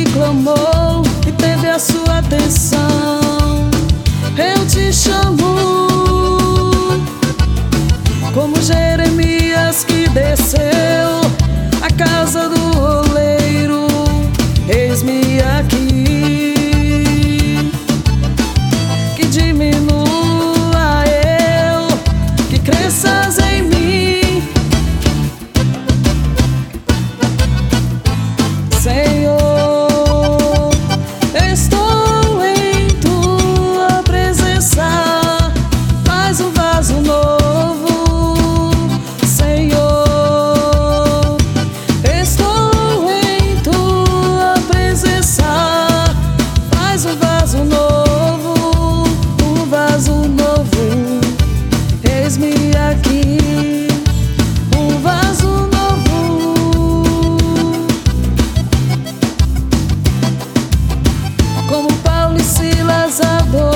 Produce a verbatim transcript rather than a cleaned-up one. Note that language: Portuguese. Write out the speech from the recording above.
clamou e teve a sua atenção. Eu te chamo, como Jeremias que desceu à casa do oleiro. Eis-me aqui, que diminua eu, que cresças em mim, Senhor. Estou em tua presença, faz um vaso novo, Senhor. Estou em tua presença, faz um vaso novo, um vaso novo. Eis-me aqui, um vaso novo. Como Paulo e Silas adoram